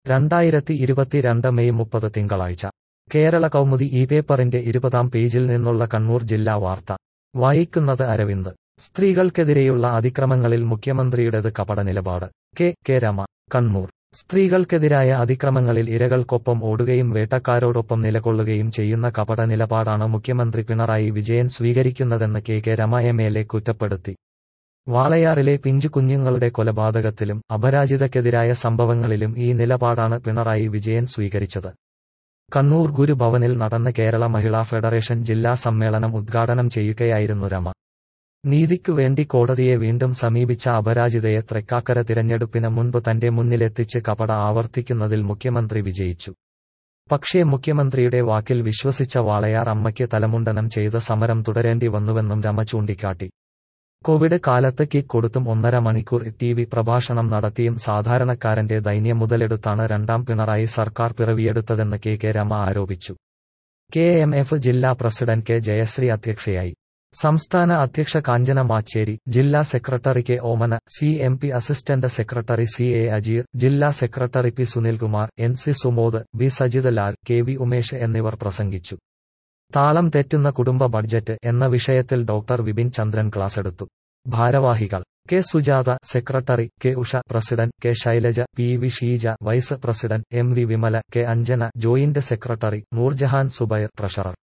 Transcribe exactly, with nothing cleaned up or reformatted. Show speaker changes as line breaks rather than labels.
രണ്ടായിരത്തി ഇരുപത്തിരണ്ട് മെയ് മുപ്പത് തിങ്കളാഴ്ച കേരള കൗമുദി ഈ പേപ്പറിന്റെ ഇരുപതാം പേജിൽ നിന്നുള്ള കണ്ണൂർ ജില്ലാ വാർത്ത വായിക്കുന്നത് അരവിന്ദ്. സ്ത്രീകൾക്കെതിരെയുള്ള അതിക്രമങ്ങളിൽ മുഖ്യമന്ത്രിയുടേത് കപട നിലപാട്. K K Rema, Kannur. സ്ത്രീകൾക്കെതിരായ അതിക്രമങ്ങളിൽ ഇരകൾക്കൊപ്പം ഓടുകയും വേട്ടക്കാരോടൊപ്പം നിലകൊള്ളുകയും ചെയ്യുന്ന കപട നിലപാടാണ് മുഖ്യമന്ത്രി പിണറായി വിജയൻ സ്വീകരിക്കുന്നതെന്ന് K K Rema M L A കുറ്റപ്പെടുത്തി. വാളയാറിലെ പിഞ്ചു കുഞ്ഞുങ്ങളുടെ കൊലപാതകത്തിലും അപരാജിതയ്ക്കെതിരായ സംഭവങ്ങളിലും ഈ നിലപാടാണ് പിണറായി വിജയൻ സ്വീകരിച്ചത്. കണ്ണൂർ ഗുരുഭവനിൽ നടന്ന കേരള മഹിളാ ഫെഡറേഷൻ ജില്ലാ സമ്മേളനം ഉദ്ഘാടനം ചെയ്യുകയായിരുന്നു രമ. നീതിക്കുവേണ്ടി കോടതിയെ വീണ്ടും സമീപിച്ച അപരാജിതയെ തൃക്കാക്കര തിരഞ്ഞെടുപ്പിന് മുൻപ് തന്റെ മുന്നിലെത്തിച്ച് കപട ആവർത്തിക്കുന്നതിൽ മുഖ്യമന്ത്രി വിജയിച്ചു. പക്ഷേ മുഖ്യമന്ത്രിയുടെ വാക്കിൽ വിശ്വസിച്ച വാളയാർ അമ്മയ്ക്ക് തലമുണ്ടനം ചെയ്ത് സമരം തുടരേണ്ടി വന്നുവെന്നും രമ ചൂണ്ടിക്കാട്ടി. കോവിഡ് കാലത്ത് കിറ്റ് കൊടുത്തും ഒന്നര മണിക്കൂർ ടി വി പ്രഭാഷണം നടത്തിയും സാധാരണക്കാരന്റെ ദൈന്യം മുതലെടുത്താണ് രണ്ടാം പിണറായി സർക്കാർ പിറവിയെടുത്തതെന്ന് കെ കെ രമ ആരോപിച്ചു. കെ എം എഫ് ജില്ലാ പ്രസിഡന്റ് കെ ജയശ്രീ അധ്യക്ഷയായി. സംസ്ഥാന അധ്യക്ഷ കാഞ്ചന മാച്ചേരി, ജില്ലാ secretary K Omana, C M P assistant secretary C A Ajeer, ജില്ലാ secretary P Sunilkumar, N C Sumod, B Sajith Lal, K V Umesh എന്നിവർ പ്രസംഗിച്ചു. താളം തെറ്റുന്ന കുടുംബ ബഡ്ജറ്റ് എന്ന വിഷയത്തിൽ ഡോക്ടർ വിപിൻ ചന്ദ്രൻ ക്ലാസെടുത്തു. ഭാരവാഹികൾ: K Sujatha secretary, K Usha president, K Shailaja, P V Sheeja vice president, M V Vimala, K Anjana joint secretary, Noorjahan Zubair treasurer.